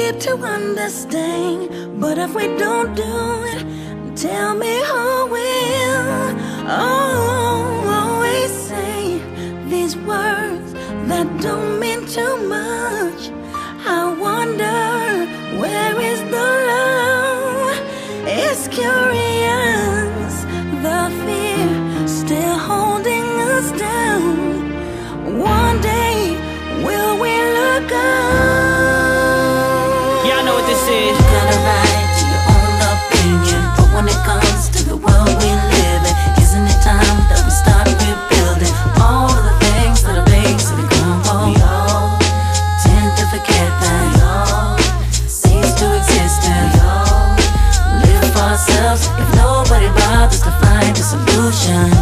need to understand, but if we don't do it, tell me who will. Oh, always say these words that don't mean too much. I wonder, where is the love? It's curious, the fear still holding us down. One day, will we look up? Y'all know what this is. You got a right to your own opinion, but when it comes to the world we live in, isn't it time that we start rebuilding all of the things that are based in the ground? We all tend to forget that we all cease to exist, and we all live for ourselves if nobody bothers to find a solution.